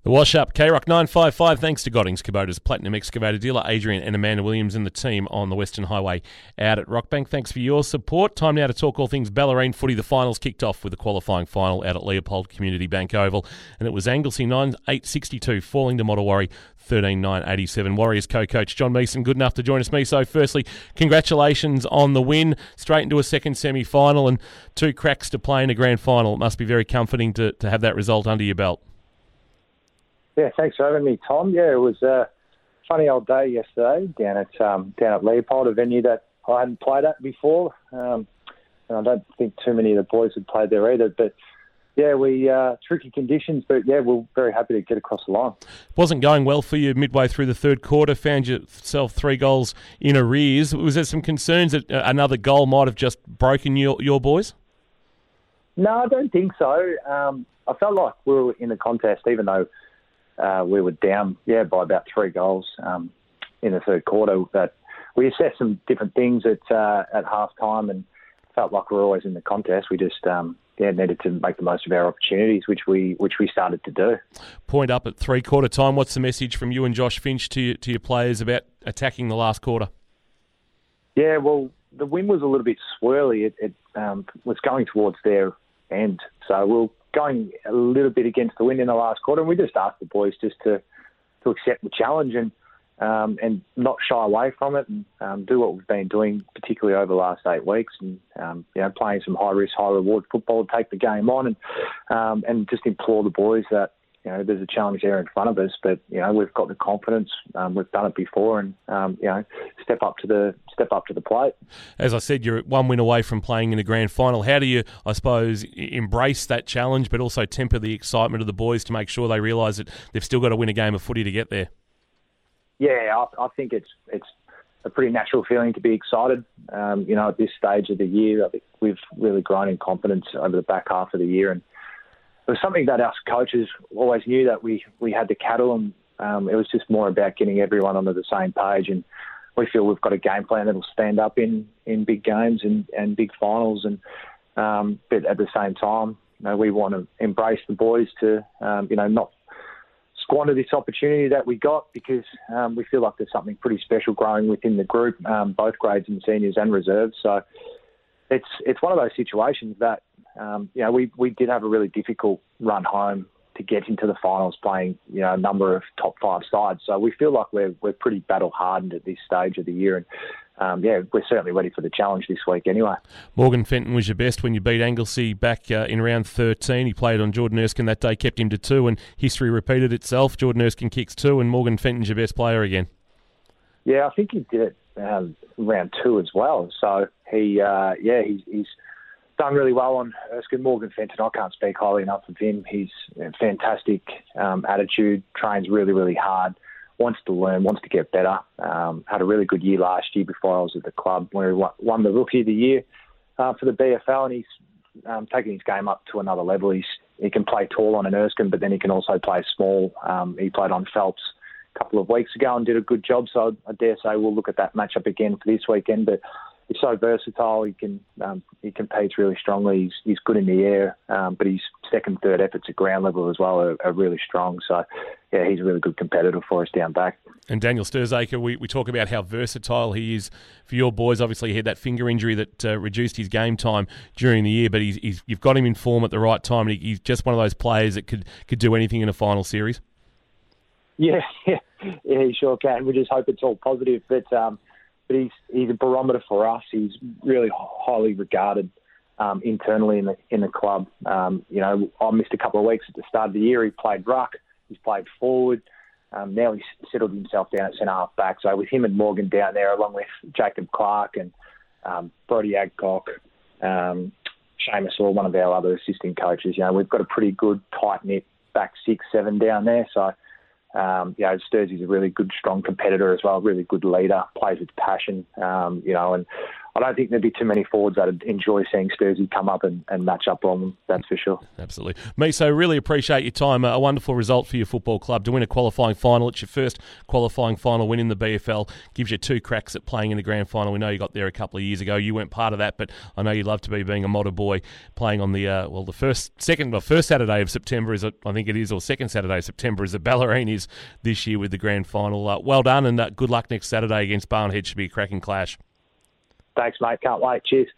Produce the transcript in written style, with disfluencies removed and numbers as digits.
The Wash Up, K-Rock 955, thanks to Goddings Kubota's Platinum Excavator dealer, Adrian and Amanda Williams and the team on the Western Highway out at Rockbank. Thanks for your support. Time now to talk all things Bellarine footy. The finals kicked off with the qualifying final out at Leopold Community Bank Oval, and it was Anglesey 9-8-62 falling to Mottawari 13-9-87. Warriors co-coach John Meeson, good enough to join us. Meeso, firstly, congratulations on the win, straight into a second semi-final and 2 cracks to play in a grand final. It must be very comforting to have that result under your belt. Yeah, thanks for having me, Tom. Yeah, it was a funny old day yesterday down at Leopold, a venue that I hadn't played at before. And I don't think too many of the boys had played there either. But yeah, tricky conditions, but yeah, we're very happy to get across the line. Wasn't going well for you midway through the third quarter. Found yourself 3 goals in arrears. Was there some concerns that another goal might have just broken your boys? No, I don't think so. I felt like we were in the contest, even though we were down, by about 3 goals in the third quarter. But we assessed some different things at half time and felt like we were always in the contest. We just needed to make the most of our opportunities, which we started to do. Point up at 3-quarter time. What's the message from you and Josh Finch to your players about attacking the last quarter? Yeah, well, the wind was a little bit swirly. It was going towards their end, so we'll going a little bit against the wind in the last quarter, and we just asked the boys just to accept the challenge and not shy away from it and do what we've been doing, particularly over the last 8 weeks, and playing some high risk, high reward football, take the game on, and just implore the boys that there's a challenge there in front of us, but we've got the confidence, we've done it before, and step up to the plate. As I said, you're 1 win away from playing in the grand final. How do you, I suppose, embrace that challenge, but also temper the excitement of the boys to make sure they realise that they've still got to win a game of footy to get there? Yeah, I think it's a pretty natural feeling to be excited. At this stage of the year, I think we've really grown in confidence over the back half of the year, and it was something that us coaches always knew that we had the cattle, and it was just more about getting everyone onto the same page. And we feel we've got a game plan that will stand up in big games and big finals. And but at the same time, we want to embrace the boys to not squander this opportunity that we got, because we feel like there's something pretty special growing within the group, both grades and seniors and reserves. So it's one of those situations that we did have a really difficult run home to get into the finals, playing a number of top 5 sides. So we feel like we're pretty battle hardened at this stage of the year, and we're certainly ready for the challenge this week anyway. Morgan Fenton was your best when you beat Anglesey back in round 13. He played on Jordan Erskine that day, kept him to 2, and history repeated itself. Jordan Erskine kicks 2, and Morgan Fenton's your best player again. Yeah, I think he did it round 2 as well. So he's done really well on Erskine. Morgan Fenton, I can't speak highly enough of him. He's a fantastic attitude, trains really, really hard, wants to learn, wants to get better. Had a really good year last year before I was at the club, where he won the Rookie of the Year for the BFL, and he's taken his game up to another level. He can play tall on an Erskine, but then he can also play small. He played on Phelps a couple of weeks ago and did a good job, so I dare say we'll look at that matchup again for this weekend. But he's so versatile. He competes really strongly. He's good in the air, but his second, third efforts at ground level as well are really strong. So, yeah, he's a really good competitor for us down back. And Daniel Sturzaker, we talk about how versatile he is for your boys. Obviously, he had that finger injury that reduced his game time during the year, but you've got him in form at the right time, and he's just one of those players that could do anything in a final series. Yeah, he sure can. We just hope it's all positive, but he's a barometer for us. He's really highly regarded internally in the club. I missed a couple of weeks at the start of the year. He played ruck. He's played forward. Now he's settled himself down at centre half back. So with him and Morgan down there, along with Jacob Clark and Brodie Adcock, Seamus Orr, one of our other assistant coaches, we've got a pretty good tight-knit back 6-7 down there. So Sturzy's a really good, strong competitor as well, really good leader, plays with passion, and I don't think there'd be too many forwards that'd enjoy seeing Sturzy come up and match up on them, that's for sure. Absolutely. Miso, really appreciate your time. A wonderful result for your football club to win a qualifying final. It's your first qualifying final win in the BFL. Gives you 2 cracks at playing in the grand final. We know you got there a couple of years ago. You weren't part of that, but I know you love to be being a Motta boy, playing on the first Saturday of September is, I think it is, or second Saturday of September is the Ballerine is this year with the grand final. Well done, and good luck next Saturday against Barnhead. Should be a cracking clash. Thanks, mate. Can't wait. Cheers.